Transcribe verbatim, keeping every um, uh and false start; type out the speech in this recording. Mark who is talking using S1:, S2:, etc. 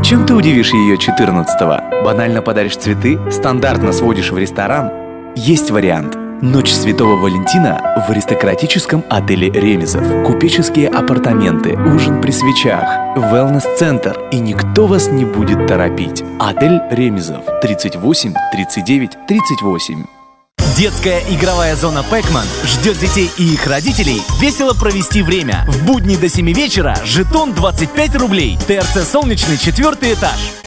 S1: Чем ты удивишь ее четырнадцатого? Банально подаришь цветы? Стандартно сводишь в ресторан? Есть вариант. Ночь Святого Валентина в аристократическом отеле «Ремезов». Купеческие апартаменты, ужин при свечах, wellness-центр. И никто вас не будет торопить. Отель «Ремезов». тридцать восемь тридцать девять тридцать восемь.
S2: Детская игровая зона Pac-Man ждет детей и их родителей весело провести время. В будни до семи вечера жетон двадцать пять рублей. ТРЦ «Солнечный», четвертый этаж.